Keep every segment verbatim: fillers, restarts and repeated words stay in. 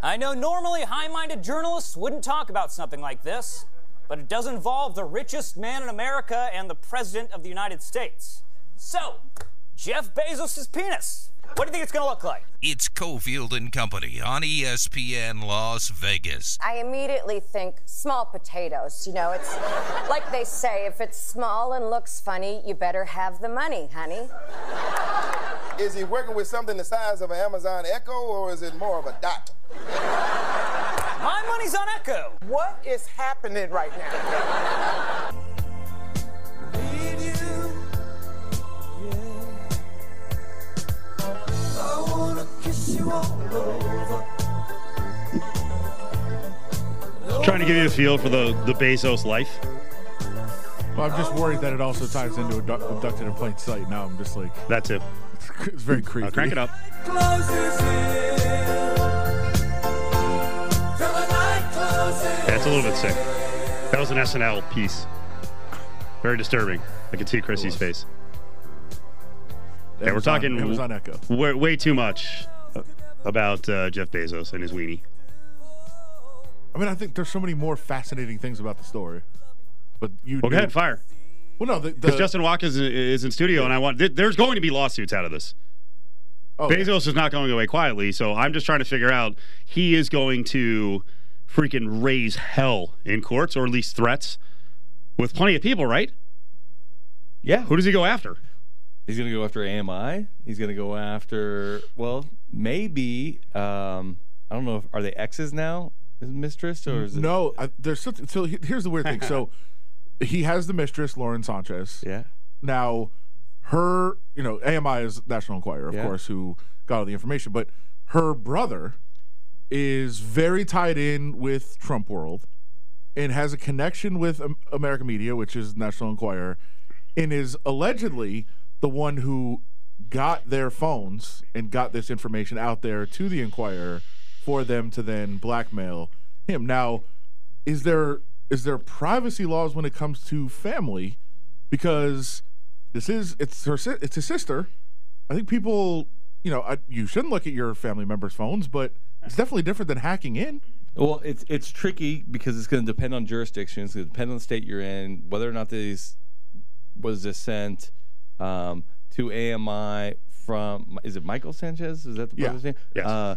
I know normally high-minded journalists wouldn't talk about something like this, but it does involve the richest man in America and the President of the United States. So, Jeff Bezos' penis. What do you think it's going to look like? It's Cofield and Company on E S P N Las Vegas. I immediately think small potatoes. You know, it's like they say, if it's small and looks funny, you better have the money, honey. Is he working with something the size of an Amazon Echo, or is it more of a dot? My money's on Echo. What is happening right now? Trying to give you a feel for the, the Bezos life. Well, I'm just worried that it also ties into abdu- abducted in plain sight. Now I'm just like, That too. it's, it's very creepy. Uh, crank it up. Yeah, it's a little bit sick. That was an S N L piece. Very disturbing. I can see Chrissy's face. It Yeah, we're was on- talking It was on Echo. way, way too much about uh, Jeff Bezos and his weenie. I mean, I think there's so many more fascinating things about the story. But you. Well, go do- ahead, fire. Well, no, the, Because the Justin Watkins is, is in studio, and I want th- there's going to be lawsuits out of this. oh, yeah. Bezos is not going away quietly, so I'm just trying to figure out he is going to freaking raise hell in courts, or at least threats, with plenty of people, right? Yeah. Who does he go after? He's going to go after A M I. He's going to go after, well, maybe, um, I don't know, if, are they exes now? His mistress? Or is it? No, I, there's something. So he- here's the weird thing. So he has the mistress, Lauren Sanchez. Yeah. Now, her, you know, A M I is National Enquirer, of Yeah. course, who got all the information, but her brother is very tied in with Trump World and has a connection with um, American Media, which is National Enquirer, and is allegedly the one who got their phones and got this information out there to the Enquirer for them to then blackmail him. Now, is there is there privacy laws when it comes to family? Because this is it's her si- it's his sister. I think people, you know, I, you shouldn't look at your family members' phones, but it's definitely different than hacking in. Well, it's it's tricky because it's going to depend on jurisdiction. It's going to depend on the state you're in, whether or not these was this sent um, to A M I from, is it Michael Sanchez? Is that the Yeah. brother's name? Yes. Uh,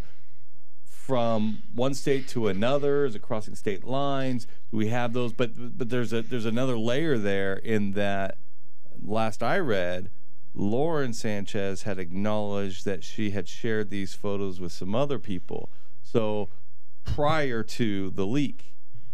from one state to another? Is it crossing state lines? Do we have those? But but there's a there's another layer there in that. Last I read, Lauren Sanchez had acknowledged that she had shared these photos with some other people. So prior to the leak.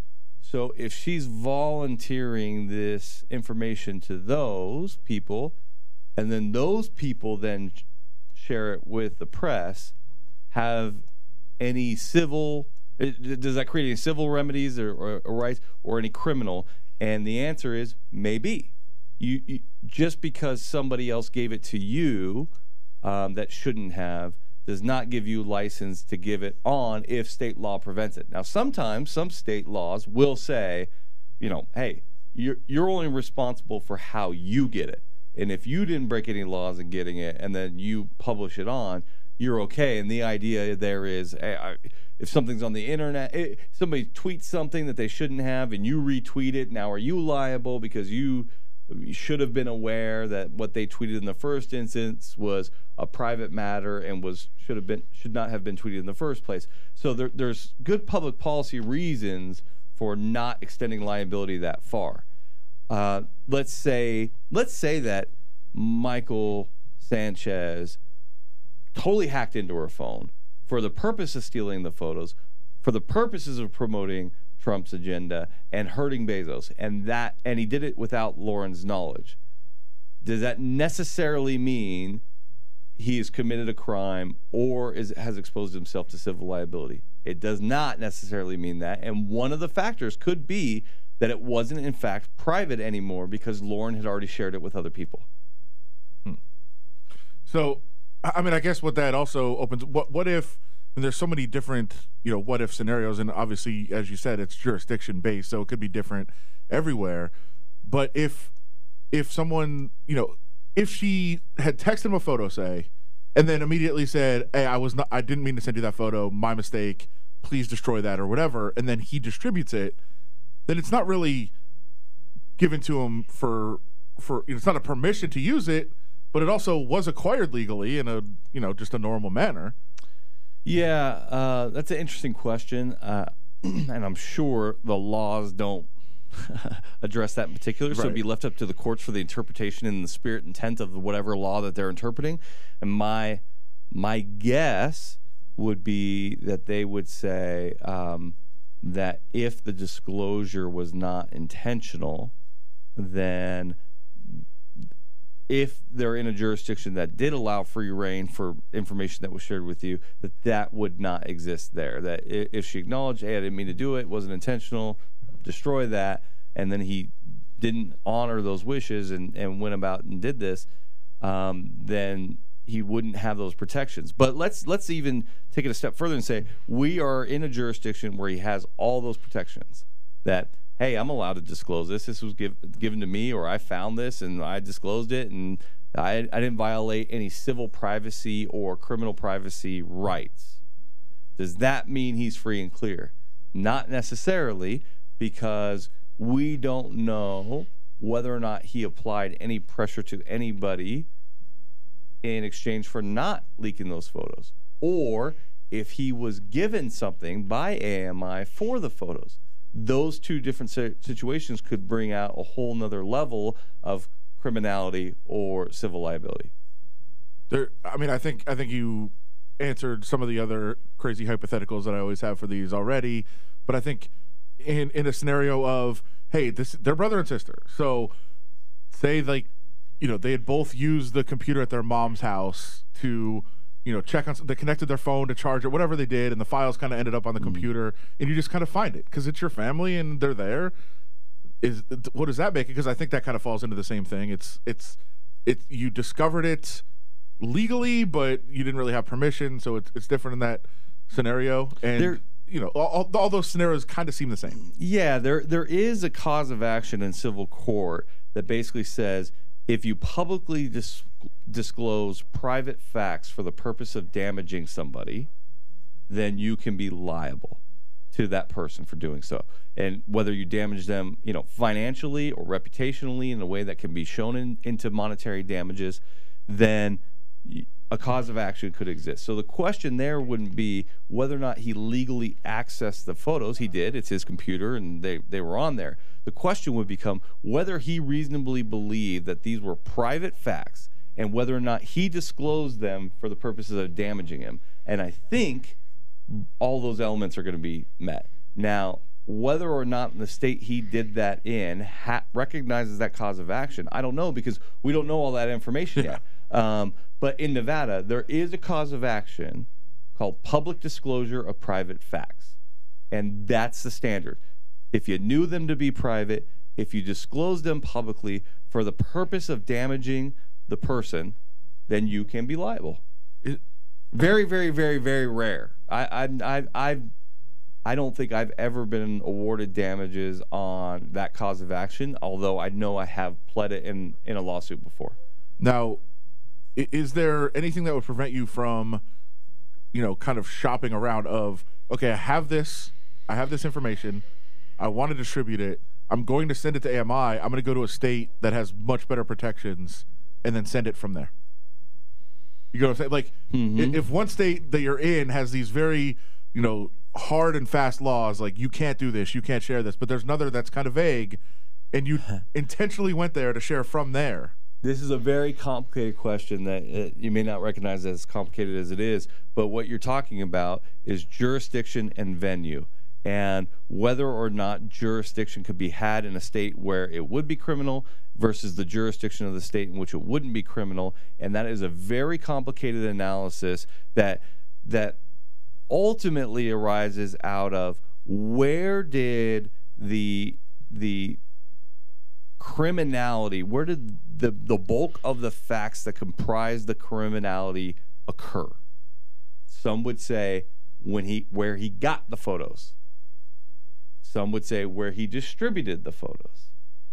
So if she's volunteering this information to those people, and then those people then share it with the press, have any civil, does that create any civil remedies or, or, or rights, or any criminal? And the answer is maybe. You, you just because somebody else gave it to you um, that shouldn't have does not give you license to give it on if state law prevents it. Now, sometimes some state laws will say, you know, hey, you're you're only responsible for how you get it, and if you didn't break any laws in getting it, and then you publish it on, you're okay. And the idea there is, hey, I, if something's on the internet, it, somebody tweets something that they shouldn't have, and you retweet it. Now, are you liable because you You should have been aware that what they tweeted in the first instance was a private matter and was should have been should not have been tweeted in the first place. So there, there's good public policy reasons for not extending liability that far. Uh, let's say let's say that Michael Sanchez totally hacked into her phone for the purpose of stealing the photos, for the purposes of promoting Trump's agenda and hurting Bezos, and that and he did it without Lauren's knowledge. Does that necessarily mean he has committed a crime or is has exposed himself to civil liability? It does not necessarily mean that, and one of the factors could be that it wasn't in fact private anymore because Lauren had already shared it with other people. Hmm. So, I mean, I guess what that also opens. What what if? And there's so many different, you know, what if scenarios, and obviously, as you said, it's jurisdiction based, so it could be different everywhere. But if if someone, you know, if she had texted him a photo, say, and then immediately said, "Hey, I was not, I didn't mean to send you that photo, my mistake, please destroy that or whatever, and then he distributes it, then it's not really given to him for for it's not a permission to use it, but it also was acquired legally in a you know just a normal manner. Yeah, uh, that's an interesting question, uh, and I'm sure the laws don't address that in particular, so it'd be left up to the courts for the interpretation and the spirit intent of whatever law that they're interpreting. And my my guess would be that they would say um, that if the disclosure was not intentional, then if they're in a jurisdiction that did allow free reign for information that was shared with you, that that would not exist there. That if she acknowledged, hey, I didn't mean to do it, it wasn't intentional, destroy that, and then he didn't honor those wishes and, and went about and did this, um, then he wouldn't have those protections. But let's let's even take it a step further and say we are in a jurisdiction where he has all those protections. That, hey, I'm allowed to disclose this. This was give, given to me, or I found this and I disclosed it, and I, I didn't violate any civil privacy or criminal privacy rights. Does that mean he's free and clear? Not necessarily, because we don't know whether or not he applied any pressure to anybody in exchange for not leaking those photos, or if he was given something by A M I for the photos. Those two different situations could bring out a whole nother level of criminality or civil liability. There, I mean, I think I think you answered some of the other crazy hypotheticals that I always have for these already, but I think in in a scenario of, hey, this they're brother and sister, so say like, you know, they had both used the computer at their mom's house to, you know, check on, they connected their phone to charge it, whatever they did, and the files kind of ended up on the mm. computer, and you just kind of find it because it's your family and they're there. Is what does that make it? Because I think that kind of falls into the same thing. It's it's it you discovered it legally, but you didn't really have permission, so it's it's different in that scenario. And there, you know, all, all those scenarios kind of seem the same. Yeah, there there is a cause of action in civil court that basically says if you publicly dis- disclose private facts for the purpose of damaging somebody, then you can be liable to that person for doing so. And whether you damage them, you know, financially or reputationally in a way that can be shown in, into monetary damages, then a cause of action could exist. So the question there wouldn't be whether or not he legally accessed the photos. He did. It's his computer, and they, they were on there. The question would become whether he reasonably believed that these were private facts and whether or not he disclosed them for the purposes of damaging him. And I think all those elements are going to be met. Now, whether or not the state he did that in ha- recognizes that cause of action, I don't know, because we don't know all that information yet. Um, but in Nevada, there is a cause of action called public disclosure of private facts. And that's the standard. If you knew them to be private, if you disclose them publicly for the purpose of damaging the person, then you can be liable. It, very, very, very, very rare. I, I, I, I, I don't think I've ever been awarded damages on that cause of action, although I know I have pled it in, in a lawsuit before. Now, is there anything that would prevent you from, you know, kind of shopping around of, okay, I have this, I have this information, I want to distribute it, I'm going to send it to A M I, I'm going to go to a state that has much better protections, and then send it from there? You know what I'm saying? Like, mm-hmm. if one state that you're in has these very, you know, hard and fast laws, like you can't do this, you can't share this, but there's another that's kind of vague, and you intentionally went there to share from there. This is a very complicated question that uh, you may not recognize as complicated as it is, but what you're talking about is jurisdiction and venue, and whether or not jurisdiction could be had in a state where it would be criminal versus the jurisdiction of the state in which it wouldn't be criminal. And that is a very complicated analysis that that ultimately arises out of where did the the criminality, where did the, the bulk of the facts that comprise the criminality occur? Some would say when he where he got the photos. Some would say where he distributed the photos.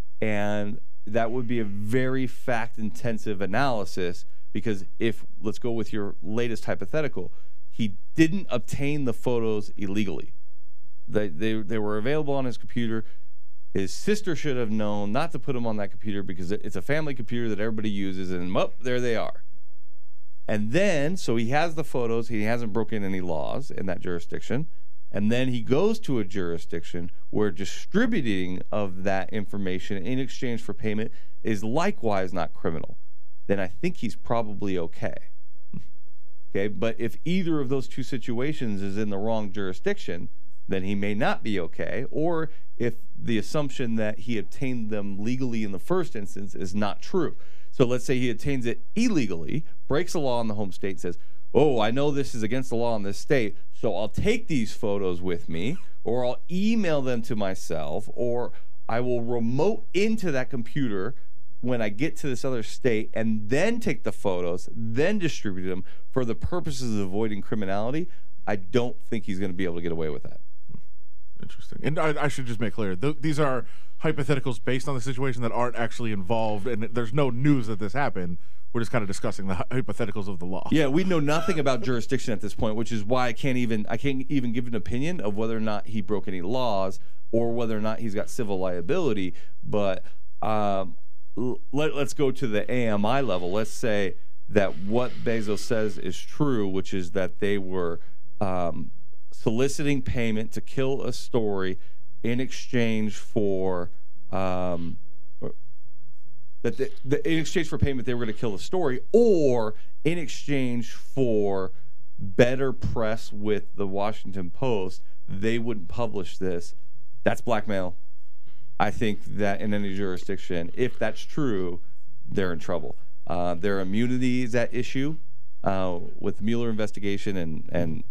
And that would be a very fact-intensive analysis, because if, let's go with your latest hypothetical, he didn't obtain the photos illegally. They, they, they were available on his computer. His sister should have known not to put them on that computer because it's a family computer that everybody uses, and oh, there they are. And then, so he has the photos. He hasn't broken any laws in that jurisdiction. And then he goes to a jurisdiction where distributing of that information in exchange for payment is likewise not criminal. Then I think he's probably okay. Okay, but if either of those two situations is in the wrong jurisdiction, then he may not be okay. Or if the assumption that he obtained them legally in the first instance is not true. So let's say he obtains it illegally, breaks the law in the home state, and says, oh, I know this is against the law in this state, so I'll take these photos with me, or I'll email them to myself, or I will remote into that computer when I get to this other state and then take the photos, then distribute them for the purposes of avoiding criminality. I don't think he's going to be able to get away with that. Interesting. And I, I should just make clear, th- these are hypotheticals based on the situation that aren't actually involved, and there's no news that this happened. We're just kind of discussing the hypotheticals of the law. Yeah, we know nothing about jurisdiction at this point, which is why I can't even I can't even give an opinion of whether or not he broke any laws or whether or not he's got civil liability. But um, let, let's go to the A M I level. Let's say that what Bezos says is true, which is that they were um, soliciting payment to kill a story in exchange for um, that the, the, in exchange for payment they were going to kill the story, or in exchange for better press with the Washington Post, they wouldn't publish this. That's blackmail. I think that in any jurisdiction, if that's true, they're in trouble. Uh, their immunity is at issue uh, with the Mueller investigation, and and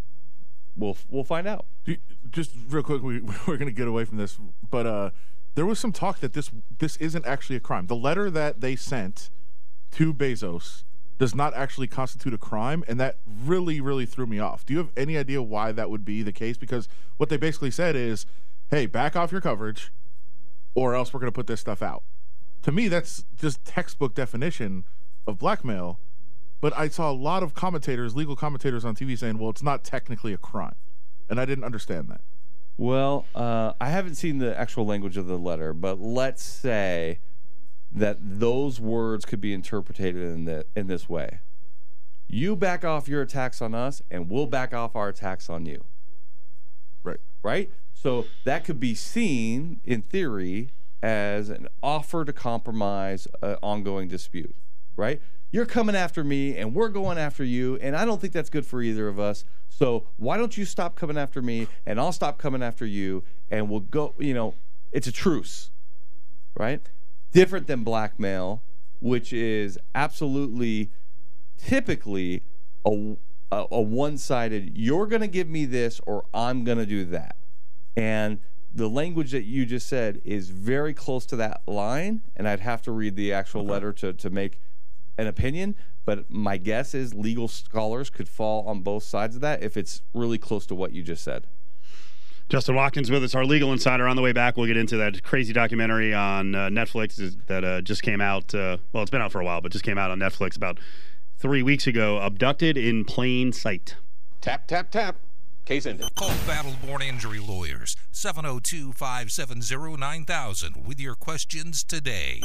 we'll we'll find out. Just real quick, we, we're going to get away from this, but uh, there was some talk that this this isn't actually a crime. The letter that they sent to Bezos does not actually constitute a crime, and that really, really threw me off. Do you have any idea why that would be the case? Because what they basically said is, hey, back off your coverage, or else we're going to put this stuff out. To me, that's just textbook definition of blackmail. But I saw a lot of commentators, legal commentators on T V saying, well, it's not technically a crime. And I didn't understand that. Well, uh, I haven't seen the actual language of the letter, but let's say that those words could be interpreted in, the, in this way. You back off your attacks on us, and we'll back off our attacks on you. Right. Right? So that could be seen, in theory, as an offer to compromise an ongoing dispute. Right? You're coming after me, and we're going after you, and I don't think that's good for either of us. So why don't you stop coming after me, and I'll stop coming after you, and we'll go, you know, it's a truce, right? Different than blackmail, which is absolutely, typically, a, a, a one-sided, you're going to give me this, or I'm going to do that. And the language that you just said is very close to that line, and I'd have to read the actual letter to, to make an opinion, but my guess is legal scholars could fall on both sides of that if it's really close to what you just said. Justin Watkins with us, our legal insider. On the way back, we'll get into that crazy documentary on uh, Netflix that uh, just came out. Uh, well, it's been out for a while, but just came out on Netflix about three weeks ago. Abducted in Plain Sight. Tap, tap, tap. Case ended. Call Battle-Born Injury Lawyers, seven oh two, five seven oh, nine thousand with your questions today.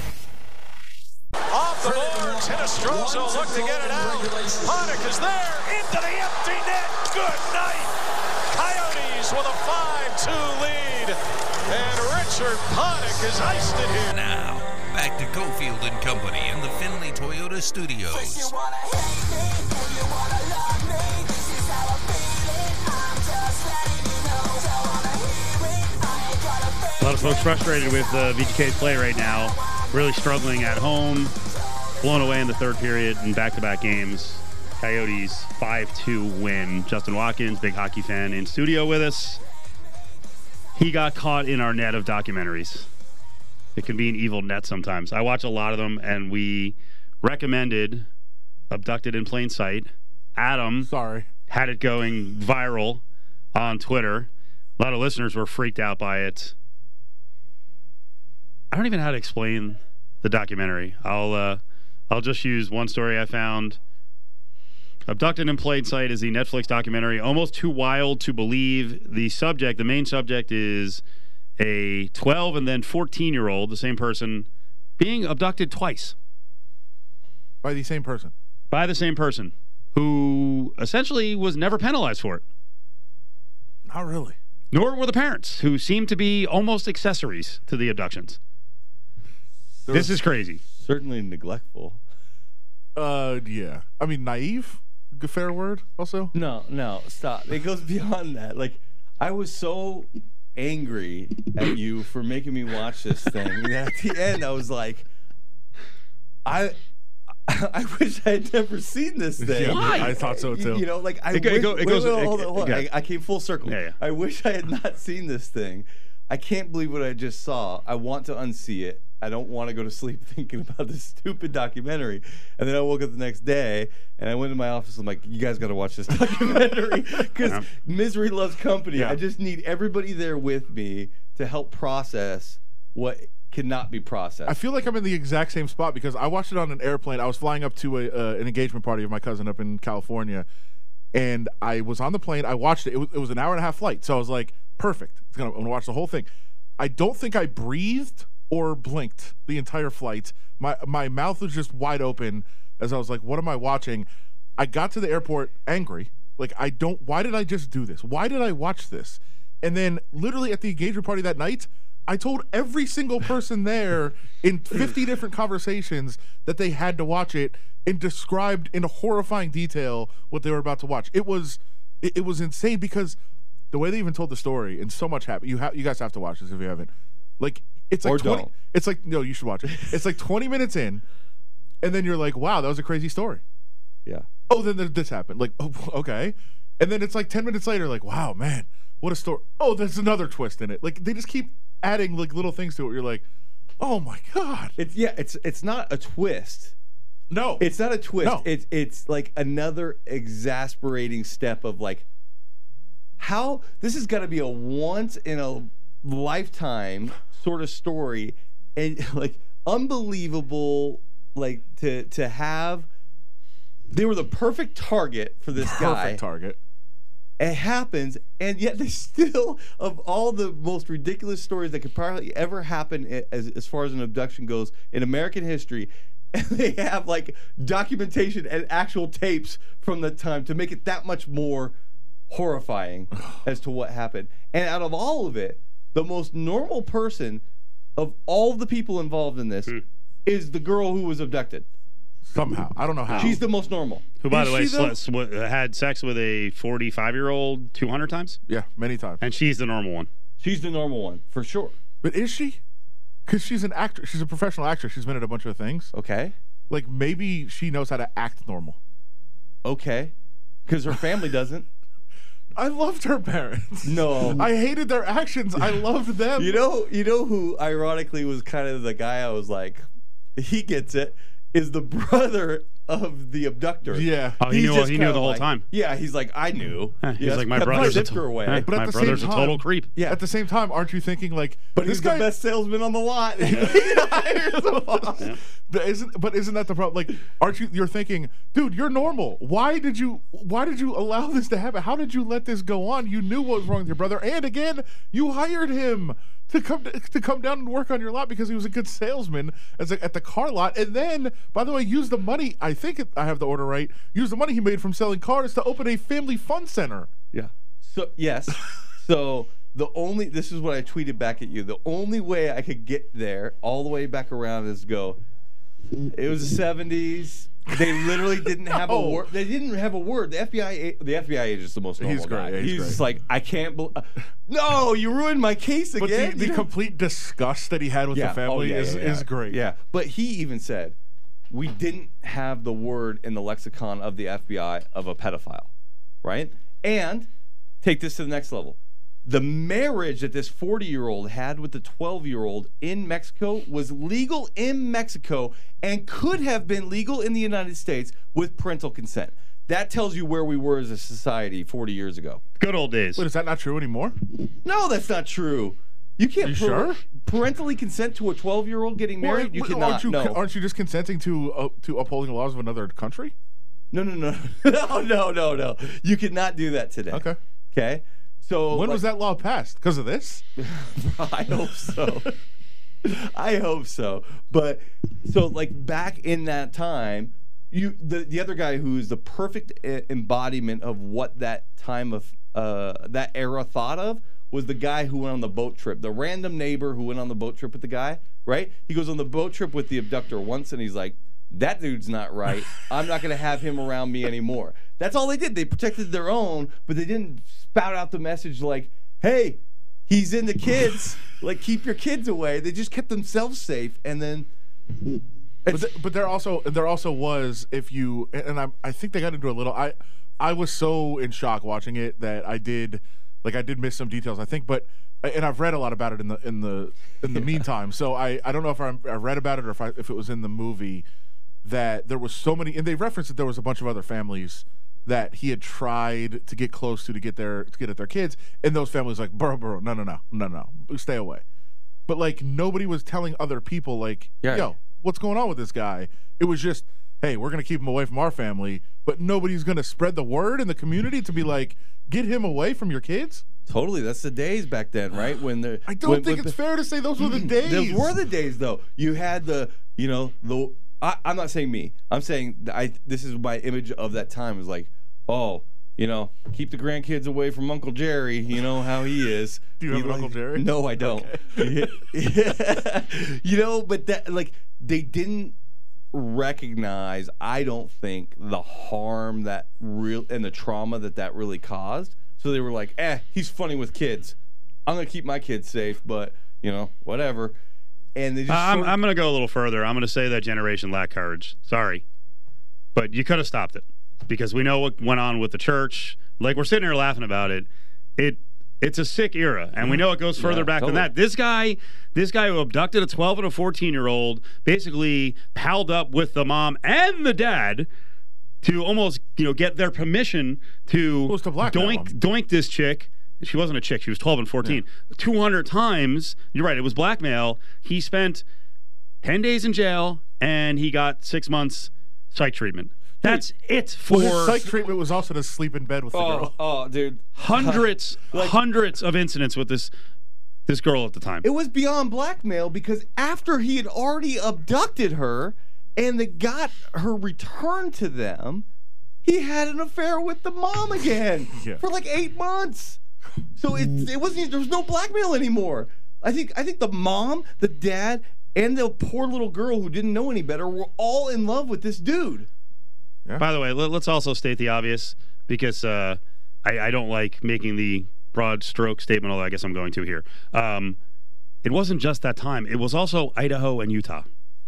Off the boards, Hinostroza look to get it out. Panik is there, into the empty net. Good night. Coyotes with a five two lead. And Richard Panik has iced it here. Now, back to Cofield and Company in the Finley Toyota Studios. A lot of folks frustrated with uh, V G K's play right now. Really struggling at home, blown away in the third period in back-to-back games. Coyotes five two win. Justin Watkins, big hockey fan, in studio with us. He got caught in our net of documentaries. It can be an evil net sometimes. I watch a lot of them, and we recommended Abducted in Plain Sight. Adam Sorry. had it going viral on Twitter. A lot of listeners were freaked out by it. I don't even know how to explain the documentary. I'll uh, I'll just use one story I found. Abducted in Plain Sight is the Netflix documentary Almost Too Wild to Believe. The subject, the main subject is a twelve and then fourteen-year-old, the same person, being abducted twice. By the same person? By the same person, who essentially was never penalized for it. Not really. Nor were the parents, who seemed to be almost accessories to the abductions. There this was- is crazy. Certainly neglectful. Uh, yeah. I mean, naive? Good fair word, also? No, no, stop. It goes beyond that. Like, I was so angry at you for making me watch this thing. And at the end, I was like, I I wish I had never seen this thing. Yeah, Why? I thought so, too. You know, like, I It go- it wish, go- it wait, goes- wait, wait, it- hold on, hold on. it- I, I came full circle. Yeah, yeah. I wish I had not seen this thing. I can't believe what I just saw. I want to unsee it. I don't want to go to sleep thinking about this stupid documentary. And then I woke up the next day and I went to my office. I'm like, you guys got to watch this documentary because Yeah. misery loves company. Yeah. I just need everybody there with me to help process what cannot be processed. I feel like I'm in the exact same spot because I watched it on an airplane. I was flying up to a, uh, an engagement party of my cousin up in California, and I was on the plane. I watched it. It was, it was an hour and a half flight, so I was like, perfect. It's gonna, I'm going to watch the whole thing. I don't think I breathed or blinked the entire flight. My my mouth was just wide open as I was like, what am I watching? I got to the airport angry. Like, I don't, why did I just do this? Why did I watch this? And then literally at the engagement party that night, I told every single person there in fifty different conversations that they had to watch it and described in horrifying detail what they were about to watch. It was it, it was insane because the way they even told the story, and so much happened. You have you guys have to watch this if you haven't. Like, it's like Or twenty don't. it's like no, you should watch it. It's like twenty minutes in, and then you're like, wow, that was a crazy story. yeah. Oh, then th- this happened. Like, oh, okay. And then it's like ten minutes later, like, wow, man, what a story. Oh, there's another twist in it. Like, they just keep adding like little things to it. You're like, oh my God. It's yeah, it's it's not a twist. No. It's not a twist. No. It's it's like another exasperating step of like how this has got to be a once in a lifetime sort of story, and like unbelievable, like to to have. They were the perfect target for this guy. Perfect target. It happens, and yet they still, of all the most ridiculous stories that could probably ever happen i- as, as far as an abduction goes in American history, and they have like documentation and actual tapes from the time to make it that much more horrifying as to what happened. And out of all of it, the most normal person of all the people involved in this is the girl who was abducted. Somehow. I don't know how. She's the most normal. Who, by Is the way, she, though? sl- sw- had sex with a forty-five-year-old two hundred times? Yeah, many times. And she's the normal one. She's the normal one, for sure. But is she? Because she's an actress. She's a professional actress. She's been in a bunch of things. Okay. Like, maybe she knows how to act normal. Okay. Because her family doesn't. I loved her parents. No. I hated their actions. I loved them. You know, you know who ironically was kind of the guy I was like, he gets it, is the brother of the abductor. Yeah. Oh, he He's knew- just he knew kinda the whole like- time. Yeah, he's like, I knew. He's Yeah, like, my kept brother's a zip her to- away. Huh? But at My the brother's same a time, total creep. Yeah. At the same time, aren't you thinking like, But this he's guy? the best salesman on the lot. Yeah. But isn't but isn't that the problem? Like, aren't you? You're thinking, dude, you're normal. Why did you? Why did you allow this to happen? How did you let this go on? You knew what was wrong with your brother, and again, you hired him to come to come down and work on your lot because he was a good salesman as a, at the car lot. And then, by the way, use the money. I think it, I have the order right. Use the money he made from selling cars to open a family fun center. Yeah. So yes. So the only this is what I tweeted back at you. The only way I could get there all the way back around is go. It was the seventies. They literally didn't have a No. word. They didn't have a word. The F B I, a- the F B I agent's the most normal He's great. guy. Yeah, he's he's great. just like, I can't believe. No, you ruined my case But again. the, the You know? complete disgust that he had with Yeah. the family Oh, yeah, is, yeah, yeah. is great. Yeah, but he even said we didn't have the word in the lexicon of the F B I of a pedophile, right? And take this to the next level. The marriage that this forty-year-old had with the twelve-year-old in Mexico was legal in Mexico and could have been legal in the United States with parental consent. That tells you where we were as a society forty years ago. Good old days. But is that not true anymore? No, that's not true. You can't You par- sure? parentally consent to a twelve-year-old getting married. Well, you well, cannot. Aren't you, no. aren't you just consenting to uh, to upholding the laws of another country? No, no, no, no, no, no, no. You cannot do that today. Okay. Okay. So when like, was that law passed? Because of this? I hope so. I hope so. But so like back in that time, you the the other guy who is the perfect embodiment of what that time of uh, that era thought of was the guy who went on the boat trip, the random neighbor who went on the boat trip with the guy, right? He goes on the boat trip with the abductor once, and he's like, that dude's not right. I'm not going to have him around me anymore. That's all they did. They protected their own, but they didn't spout out the message like, hey, he's into kids. Like, keep your kids away. They just kept themselves safe, and then... But, th- but there also there also was, if you... And I, I think they got into a little... I, I was so in shock watching it that I did... Like, I did miss some details, I think, but... And I've read a lot about it in the in the in the meantime. So I, I don't know if I, I read about it or if I, if it was in the movie that there was so many, and they referenced that there was a bunch of other families that he had tried to get close to to get their to get at their kids, and those families like, bro, bro, no, no, no, no, no, stay away. But like nobody was telling other people like, yeah. yo, what's going on with this guy? It was just, hey, we're gonna keep him away from our family, but nobody's gonna spread the word in the community to be like, get him away from your kids. Totally, that's the days back then, right? When the I don't when, think when it's the, fair to say those were the days. Those were the days, though. You had the, you know, the. I, I'm not saying me. I'm saying I. This is my image of that time. Is like, oh, you know, keep the grandkids away from Uncle Jerry. You know how he is. Do you he have an like, Uncle Jerry? No, I don't. Okay. You know, but that like they didn't recognize. I don't think the harm that real and the trauma that that really caused. So they were like, eh, he's funny with kids. I'm going to keep my kids safe, but, you know, whatever. And they just uh, I'm, sort of... I'm going to go a little further. I'm going to say that generation lacked courage. Sorry. But you could have stopped it because we know what went on with the church. Like, we're sitting here laughing about it. It It's a sick era, and we know it goes further yeah, back totally. than that. This guy, this guy who abducted a twelve and a fourteen-year-old basically palled up with the mom and the dad to almost, you know, get their permission to Who's to blackmail doink him? doink this chick. She wasn't a chick. She was twelve and fourteen. Yeah. two hundred times. You're right. It was blackmail. He spent ten days in jail, and he got six months psych treatment. That's dude, it for... Well, his psych treatment was also to sleep in bed with the oh, girl. Oh, dude. Hundreds, like, hundreds of incidents with this this girl at the time. It was beyond blackmail because after he had already abducted her and they got her returned to them, he had an affair with the mom again yeah. for like eight months. So it it wasn't there was no blackmail anymore. I think I think the mom, the dad, and the poor little girl who didn't know any better were all in love with this dude. Yeah. By the way, let, let's also state the obvious because uh, I, I don't like making the broad stroke statement, although I guess I'm going to here. Um, it wasn't just that time. It was also Idaho and Utah.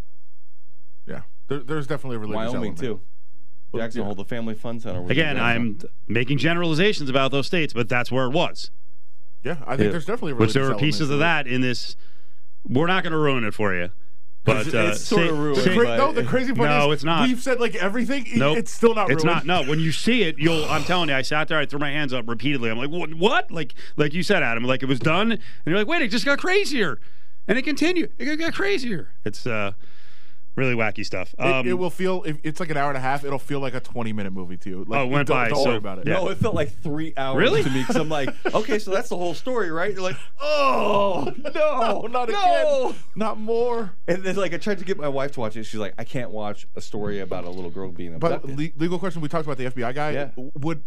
Yeah, there, there's definitely a religious Wyoming, element. too. Jackson Hole, the Family Fun Center. Again, I'm making generalizations about those states, but that's where it was. Yeah, I think yeah. there's definitely a religious Which there were pieces of that in this. We're not going to ruin it for you. But it's, uh, it's sort say, of ruined. The cra- no, the crazy part no, is it's not. We've said like everything. Nope. It's still not ruined. It's not. No, when you see it, you'll. I'm telling you, I sat there, I threw my hands up repeatedly. I'm like, what? What? Like, like you said, Adam. Like it was done, and you're like, wait, it just got crazier, and it continued. It got crazier. It's uh, really wacky stuff. Um, it, it will feel. If it's like an hour and a half. It'll feel like a twenty minute movie to you. Like, oh, it went don't, by. Don't so, worry about it. Yeah. No, it felt like three hours really? to me because I'm like, okay, so that's the whole story, right? You're like, oh no, not no. again, not more. And then like I tried to get my wife to watch it. She's like, I can't watch a story about a little girl being abducted. But le- legal question. We talked about the F B I guy. Yeah. Would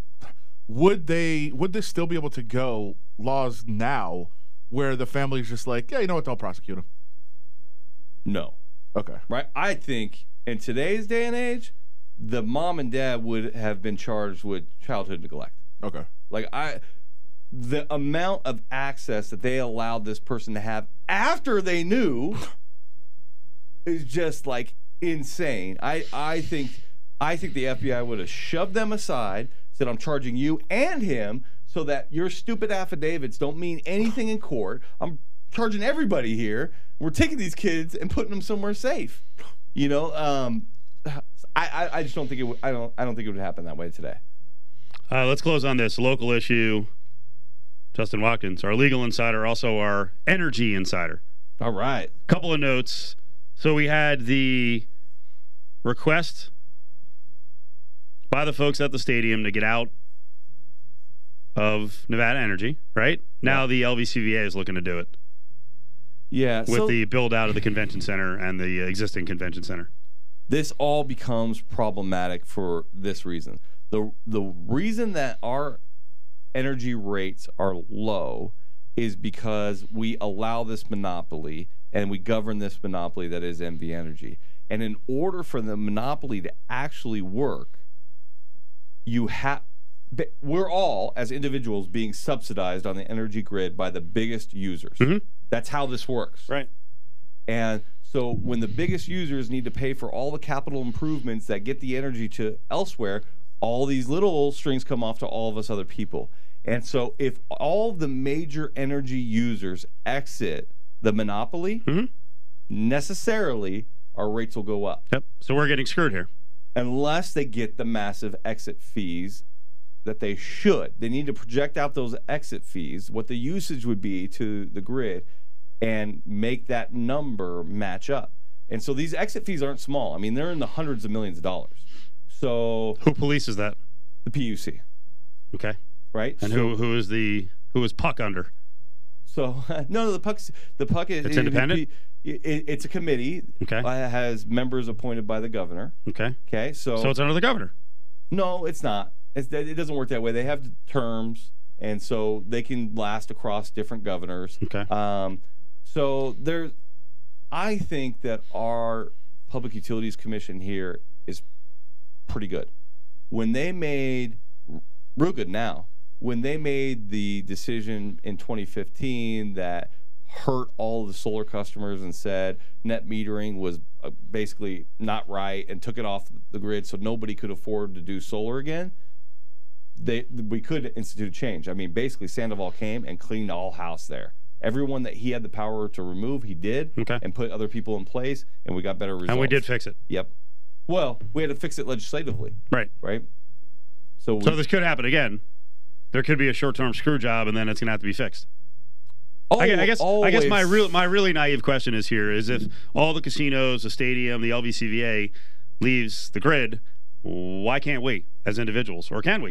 would they? Would this still be able to go laws now, where the family's just like, yeah, you know what? They'll prosecute him. No. Okay. Right? I think in today's day and age, the mom and dad would have been charged with childhood neglect. Okay. Like I the amount of access that they allowed this person to have after they knew is just like insane. I, I think I think the F B I would have shoved them aside, said I'm charging you and him so that your stupid affidavits don't mean anything in court. I'm charging everybody here. We're taking these kids and putting them somewhere safe. You know, um, I, I, I just don't think it. W- I don't. I don't think it would happen that way today. Uh, let's close on this local issue. Justin Watkins, our legal insider, also our energy insider. All right. Couple of notes. So we had the request by the folks at the stadium to get out of Nevada Energy, right? Now yeah. the L V C V A is looking to do it. Yeah. With so, the build out of the convention center and the existing convention center. This all becomes problematic for this reason. The the reason that our energy rates are low is because we allow this monopoly and we govern this monopoly that is N V Energy. And in order for the monopoly to actually work, you have we're all as individuals being subsidized on the energy grid by the biggest users. Mm-hmm. That's how this works. Right. And so when the biggest users need to pay for all the capital improvements that get the energy to elsewhere, all these little strings come off to all of us other people. And so if all the major energy users exit the monopoly, mm-hmm. necessarily our rates will go up. Yep. So we're getting screwed here. Unless they get the massive exit fees that they should. They need to project out those exit fees, what the usage would be to the grid, and make that number match up. And so these exit fees aren't small. I mean, they're in the hundreds of millions of dollars. So who polices that? The P U C. Okay. Right? And so, who who is the who is Puck under? So no, no, the Puck's the Puck is it's independent. It, it, it's a committee. Okay. Uh, has members appointed by the governor. Okay. Okay. So so it's under the governor. No, it's not. It's, it doesn't work that way. They have terms, and so they can last across different governors. Okay. Um, so there's, I think that our Public Utilities Commission here is pretty good. When they made, real good now, when they made the decision in twenty fifteen that hurt all of the solar customers and said net metering was uh, basically not right and took it off the grid so nobody could afford to do solar again, they we could institute a change. I mean, basically Sandoval came and cleaned all house there. Everyone that he had the power to remove, he did, okay. and put other people in place, and we got better results. And we did fix it. Yep. Well, we had to fix it legislatively. Right. Right. So, we, so this could happen again. There could be a short-term screw job, and then it's going to have to be fixed. Oh, I, I guess. always. I guess my real, my really naive question is here: is if all the casinos, the stadium, the L V C V A leaves the grid, why can't we as individuals, or can we?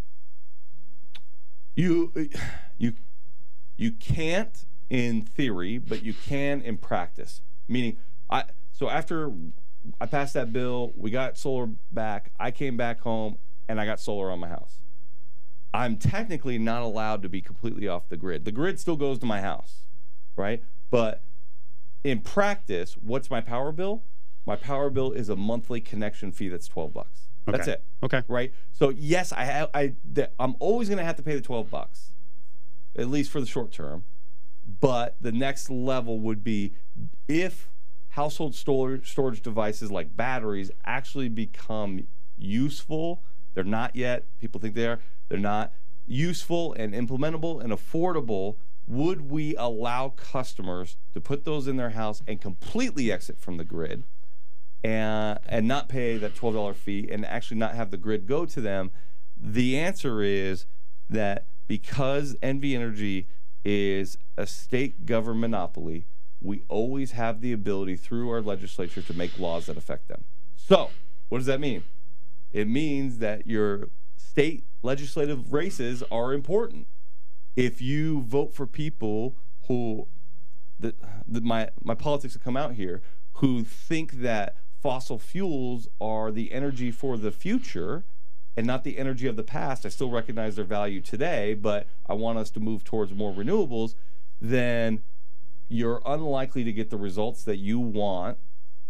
You, you, you can't in theory, but you can in practice. Meaning, I so after I passed that bill, we got solar back. I came back home and I got solar on my house. I'm technically not allowed to be completely off the grid. The grid still goes to my house, right? But in practice, what's my power bill? My power bill is a monthly connection fee that's twelve bucks. Okay. That's it. Okay. Right? So yes, I have, I the, I'm always going to have to pay the twelve bucks, at least for the short term. But the next level would be if household storage storage devices like batteries actually become useful. They're not yet. People think they are. They're not useful and implementable and affordable. Would we allow customers to put those in their house and completely exit from the grid and, and not pay that twelve dollars fee and actually not have the grid go to them? The answer is that because N V Energy is a state government monopoly, we always have the ability through our legislature to make laws that affect them. So, what does that mean? It means that your state legislative races are important. If you vote for people who, the, the, my, my politics have come out here, who think that fossil fuels are the energy for the future and not the energy of the past, I still recognize their value today, but I want us to move towards more renewables, then you're unlikely to get the results that you want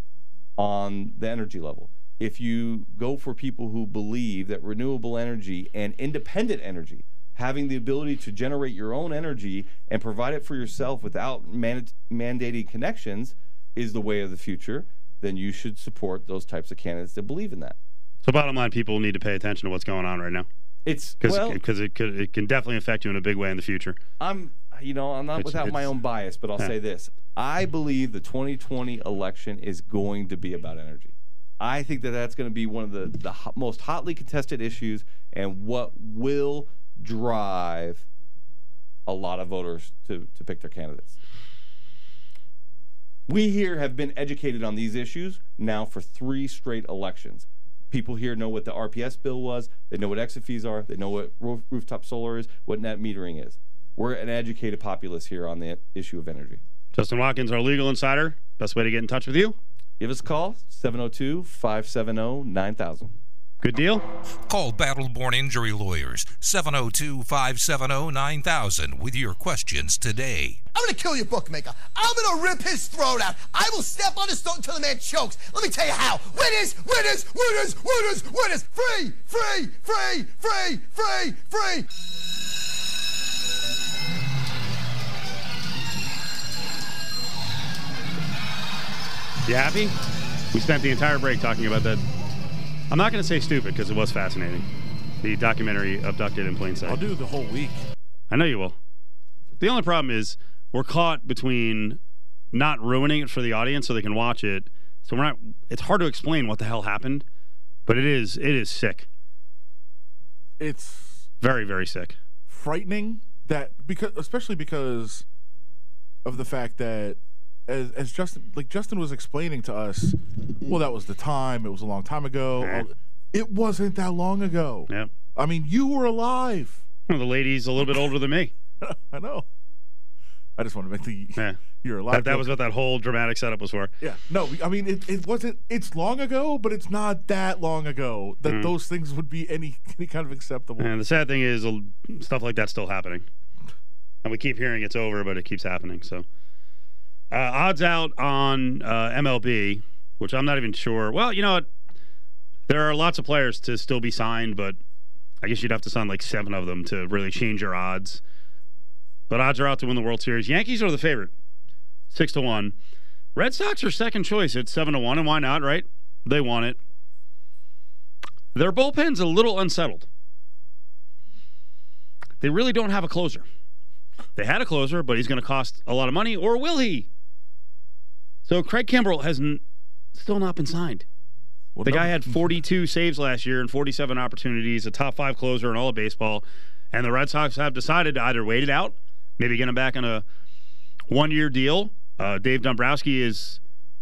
on the energy level. If you go for people who believe that renewable energy and independent energy, having the ability to generate your own energy and provide it for yourself without man- mandating connections is the way of the future, then you should support those types of candidates that believe in that. So bottom line, people need to pay attention to what's going on right now. It's because well, because it could it can definitely affect you in a big way in the future. I'm you know I'm not it's, without it's, my own bias, but I'll yeah. say this: I believe the twenty twenty election is going to be about energy. I think that that's going to be one of the, the hot, most hotly contested issues and what will drive a lot of voters to, to pick their candidates. We here have been educated on these issues now for three straight elections. People here know what the R P S bill was. They know what exit fees are. They know what roof, rooftop solar is, what net metering is. We're an educated populace here on the issue of energy. Justin Watkins, our legal insider. Best way to get in touch with you? Give us a call, seven oh two, five seven oh, nine thousand. Good deal. Call Battle-Born Injury Lawyers, seven oh two, five seven oh, nine thousand with your questions today. I'm going to kill your bookmaker. I'm going to rip his throat out. I will step on his throat until the man chokes. Let me tell you how. Winners, winners, winners, winners, winners. Free, free, free, free, free, free. You happy? We spent the entire break talking about that. I'm not going to say stupid because it was fascinating. The documentary Abducted in Plain Sight. I'll do the whole week. I know you will. The only problem is we're caught between not ruining it for the audience so they can watch it. So we're not. It's hard to explain what the hell happened, but it is. It is sick. It's very, very sick. Frightening that because, especially because of the fact that. As, as Justin, like Justin was explaining to us, well, that was the time. It was a long time ago. Yeah. It wasn't that long ago. Yeah. I mean, you were alive. Well, the lady's a little bit older than me. I know. I just want to make the yeah. you're alive. That, that was what that whole dramatic setup was for. Yeah. No, I mean, it, it wasn't. It's long ago, but it's not that long ago that mm. those things would be any any kind of acceptable. And the sad thing is, stuff like that's still happening, and we keep hearing it's over, but it keeps happening. So. Uh, odds out on uh, M L B, which I'm not even sure. Well, you know what? There are lots of players to still be signed, but I guess you'd have to sign like seven of them to really change your odds. But odds are out to win the World Series. Yankees are the favorite, six to one. Red Sox are second choice at seven to one, and why not? Right? They want it. Their bullpen's a little unsettled. They really don't have a closer. They had a closer, but he's going to cost a lot of money, or will he? So Craig Kimbrell has n- still not been signed. Well, the no. guy had forty-two saves last year and forty-seven opportunities, a top five closer in all of baseball, and the Red Sox have decided to either wait it out, maybe get him back on a one-year deal. Uh, Dave Dombrowski is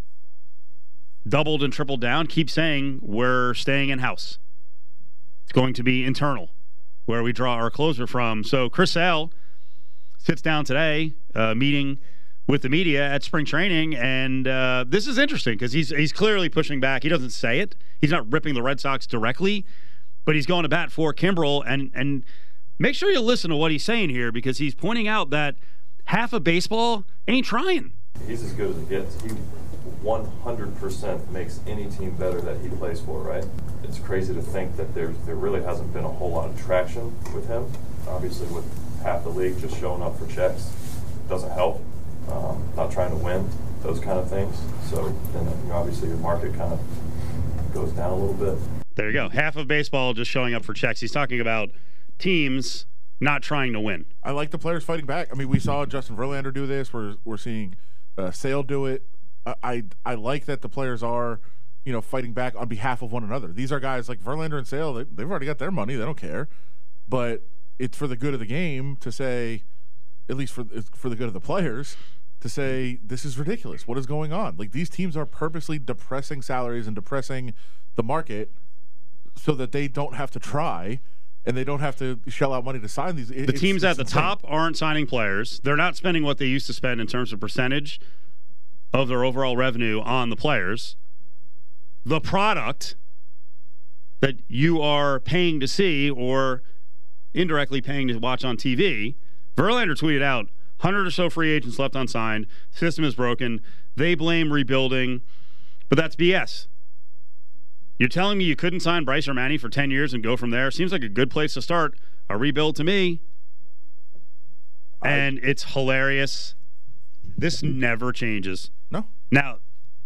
doubled and tripled down, keep saying we're staying in-house. It's going to be internal, where we draw our closer from. So Chris Sale sits down today, uh, meeting with the media at spring training, and uh, this is interesting because he's he's clearly pushing back. He doesn't say it. He's not ripping the Red Sox directly, but he's going to bat for Kimbrell. And, and make sure you listen to what he's saying here because he's pointing out that half of baseball ain't trying. He's as good as it gets. He one hundred percent makes any team better that he plays for, right? It's crazy to think that there, there really hasn't been a whole lot of traction with him. Obviously, with half the league just showing up for checks doesn't help. Um, not trying to win, those kind of things. So then obviously your market kind of goes down a little bit. There you go. Half of baseball just showing up for checks. He's talking about teams not trying to win. I like the players fighting back. I mean, we saw Justin Verlander do this. We're we're seeing uh, Sale do it. I, I I like that the players are, you know, fighting back on behalf of one another. These are guys like Verlander and Sale. They, they've already got their money. They don't care. But it's for the good of the game to say, at least for for the good of the players, to say this is ridiculous. What is going on? Like these teams are purposely depressing salaries and depressing the market so that they don't have to try and they don't have to shell out money to sign these. It, the teams it's, at the insane. top aren't signing players. They're not spending what they used to spend in terms of percentage of their overall revenue on the players. The product that you are paying to see or indirectly paying to watch on T V, Verlander tweeted out, one hundred or so free agents left unsigned. System is broken. They blame rebuilding, but that's B S. You're telling me you couldn't sign Bryce or Manny for ten years and go from there? Seems like a good place to start. A rebuild to me. And I, it's hilarious. This never changes. No. Now,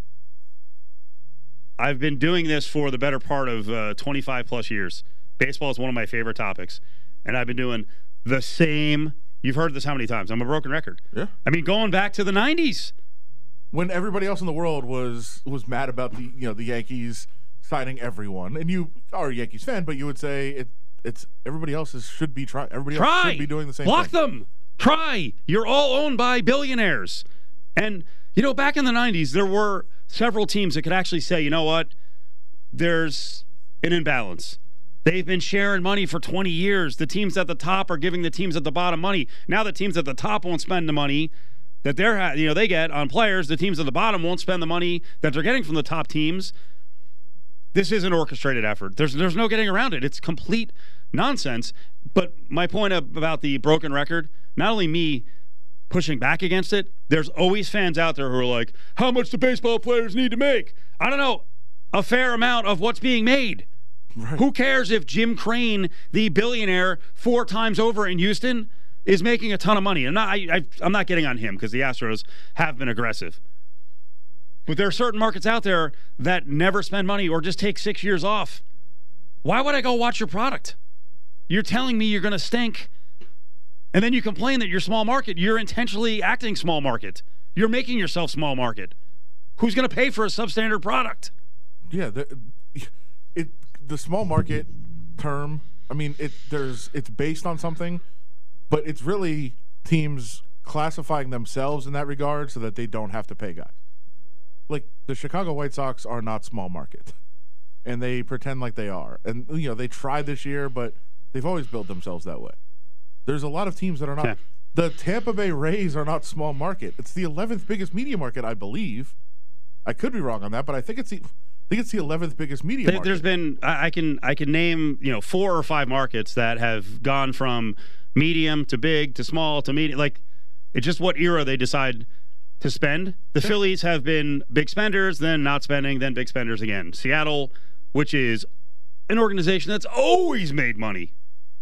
I've been doing this for the better part of uh, twenty-five plus years. Baseball is one of my favorite topics. And I've been doing the same. You've heard this how many times? I'm a broken record. Yeah. I mean, going back to the nineties. When everybody else in the world was was mad about the you know the Yankees signing everyone, and you are a Yankees fan, but you would say it it's everybody else is, should be trying. Everybody Try. else should be doing the same Block thing. them. Try. You're all owned by billionaires. And, you know, back in the nineties, there were several teams that could actually say, you know what, there's an imbalance. They've been sharing money for twenty years. The teams at the top are giving the teams at the bottom money. Now the teams at the top won't spend the money that they're, you know, they get on players. The teams at the bottom won't spend the money that they're getting from the top teams. This is an orchestrated effort. There's there's no getting around it. It's complete nonsense. But my point about the broken record, not only me pushing back against it, there's always fans out there who are like, how much do baseball players need to make? I don't know, a fair amount of what's being made. Right. Who cares if Jim Crane, the billionaire four times over in Houston, is making a ton of money? I'm not, I, I, I'm not getting on him because the Astros have been aggressive. But there are certain markets out there that never spend money or just take six years off. Why would I go watch your product? You're telling me you're going to stink, and then you complain that you're small market. You're intentionally acting small market. You're making yourself small market. Who's going to pay for a substandard product? Yeah, the, it the small market term. I mean, it there's it's based on something, but it's really teams classifying themselves in that regard so that they don't have to pay guys. Like the Chicago White Sox are not small market, and they pretend like they are. And you know they tried this year, but they've always built themselves that way. There's a lot of teams that are not. Yeah. The Tampa Bay Rays are not small market. It's the eleventh biggest media market, I believe. I could be wrong on that, but I think it's the, I think it's the eleventh biggest media there, market. There's been I, I can I can name you know four or five markets that have gone from medium to big to small to medium. Like it's just what era they decide to spend. The sure. Phillies have been big spenders, then not spending, then big spenders again. Seattle, which is an organization that's always made money,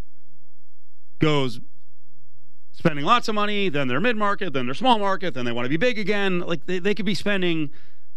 goes spending lots of money, then they're mid-market, then they're small market, then they want to be big again. Like they, they could be spending.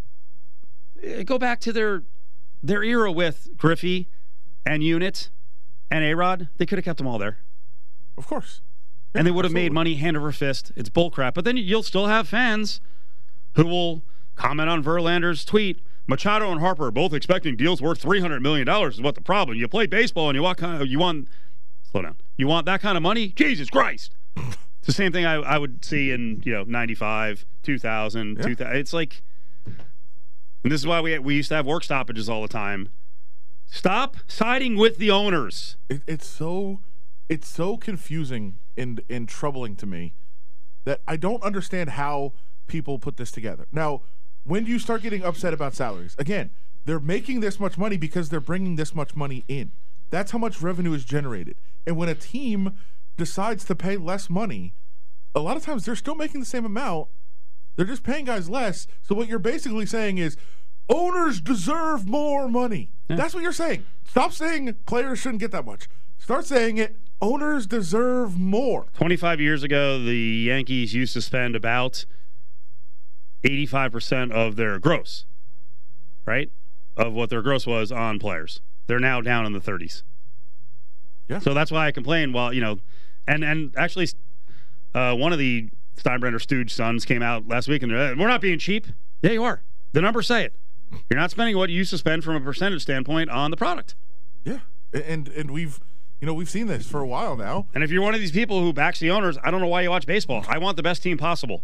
Go back to their their era with Griffey and Unit and A-Rod. They could have kept them all there. Of course. Yeah, and they would have absolutely. made money hand over fist. It's bullcrap. But then you'll still have fans who will comment on Verlander's tweet. Machado and Harper are both expecting deals worth three hundred million dollars is what the problem. You play baseball and you want kind of, you want slow down. You want that kind of money? Jesus Christ. It's the same thing I, I would see in, you know, ninety-five, two thousand, yeah. two thousand. It's like, and this is why we we used to have work stoppages all the time. Stop siding with the owners. It, it's so it's so confusing and, and troubling to me that I don't understand how people put this together. Now, when do you start getting upset about salaries? Again, they're making this much money because they're bringing this much money in. That's how much revenue is generated. And when a team decides to pay less money, a lot of times they're still making the same amount. They're just paying guys less. So what you're basically saying is owners deserve more money. Yeah. That's what you're saying. Stop saying players shouldn't get that much. Start saying it. Owners deserve more. twenty-five years ago, the Yankees used to spend about eighty-five percent of their gross, right? Of what their gross was on players. They're now down in the thirties. Yeah. So that's why I complain. Well, you know, and, and actually uh, one of the Steinbrenner stooge sons came out last week and they're, we're not being cheap. Yeah, you are. The numbers say it. You're not spending what you used to spend from a percentage standpoint on the product. Yeah. And and we've, you know, we've seen this for a while now. And if you're one of these people who backs the owners, I don't know why you watch baseball. I want the best team possible.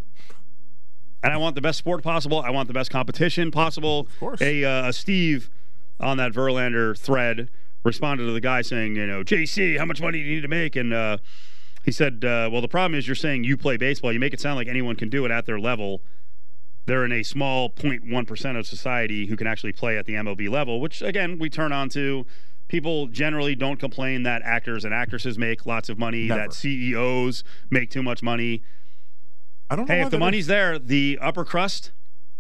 And I want the best sport possible. I want the best competition possible. Of course. A uh, Steve on that Verlander thread responded to the guy saying, you know, J C, how much money do you need to make? And uh, he said, uh, well, the problem is you're saying you play baseball. You make it sound like anyone can do it at their level. They're in a small zero point one percent of society who can actually play at the M L B level, which, again, we turn on to. People generally don't complain that actors and actresses make lots of money, Never. that C E Os make too much money. I don't know hey, if the money's is. there, the upper crust,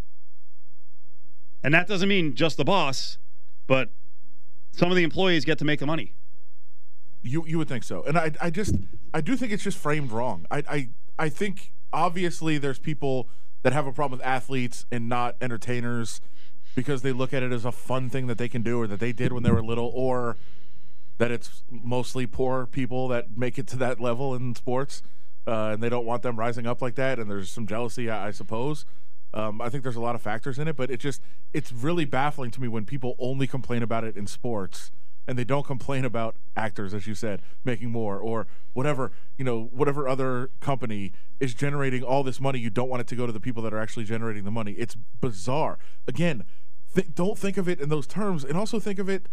and that doesn't mean just the boss, but some of the employees get to make the money. You you would think so. And I I just I do think it's just framed wrong. I I, I think obviously there's people that have a problem with athletes and not entertainers because they look at it as a fun thing that they can do or that they did when they were little, or that it's mostly poor people that make it to that level in sports, uh, and they don't want them rising up like that, and there's some jealousy, I, I suppose. Um, I think there's a lot of factors in it, but it just it's really baffling to me when people only complain about it in sports and they don't complain about actors, as you said, making more, or whatever, you know, whatever other company is generating all this money. You don't want it to go to the people that are actually generating the money. It's bizarre. Again, th- don't think of it in those terms, and also think of it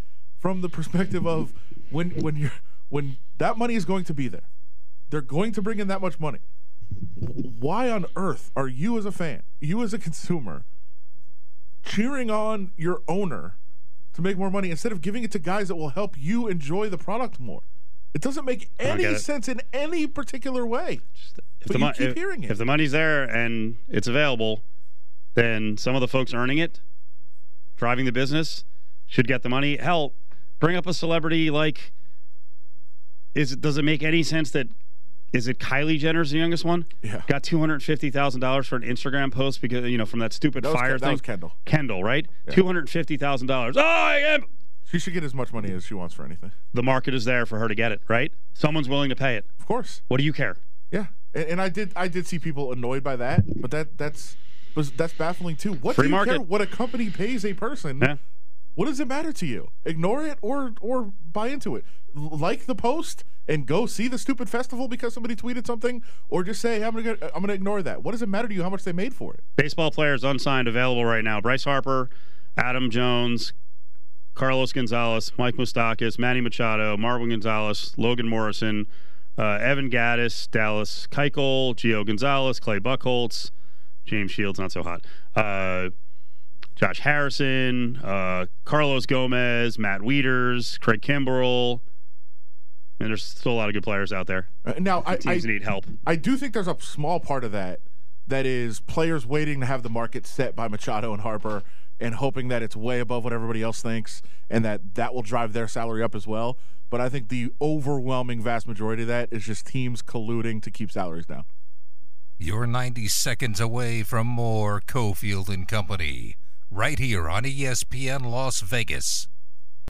from the perspective of when when you're when that money is going to be there. They're going to bring in that much money. Why on earth are you as a fan, you as a consumer, cheering on your owner to make more money instead of giving it to guys that will help you enjoy the product more? It doesn't make any sense in any particular way. Just, if but the you mo- keep if, hearing it. If the money's there and it's available, then some of the folks earning it, driving the business, should get the money. Hell, bring up a celebrity like, is it, does it make any sense that, is it Kylie Jenner's the youngest one? Yeah. Got two hundred fifty thousand dollars for an Instagram post because, you know, from that stupid That was fire Ken- thing. that was Kendall. Kendall, right? Yeah. two hundred fifty thousand dollars. Oh, I am. She should get as much money as she wants for anything. The market is there for her to get it, right? Someone's willing to pay it. Of course. What do you care? Yeah, and, and I did I did see people annoyed by that, but that that's was that's baffling too. What Free do you market. care what a company pays a person? Yeah. What does it matter to you? Ignore it or or buy into it. L- Like the post and go see the stupid festival because somebody tweeted something, or just say, hey, I'm gonna I'm gonna ignore that. What does it matter to you how much they made for it? Baseball players unsigned available right now. Bryce Harper, Adam Jones, Carlos Gonzalez, Mike Moustakas, Manny Machado, Marwin Gonzalez, Logan Morrison, uh, Evan Gaddis, Dallas Keuchel, Gio Gonzalez, Clay Buchholz, James Shields, not so hot, uh, Josh Harrison, uh, Carlos Gomez, Matt Wieters, Craig Kimbrell. And there's still a lot of good players out there. Uh, now, I, Teams I need help. I do think there's a small part of that that is players waiting to have the market set by Machado and Harper and hoping that it's way above what everybody else thinks and that that will drive their salary up as well. But I think the overwhelming vast majority of that is just teams colluding to keep salaries down. You're ninety seconds away from more Cofield and Company, right here on E S P N Las Vegas.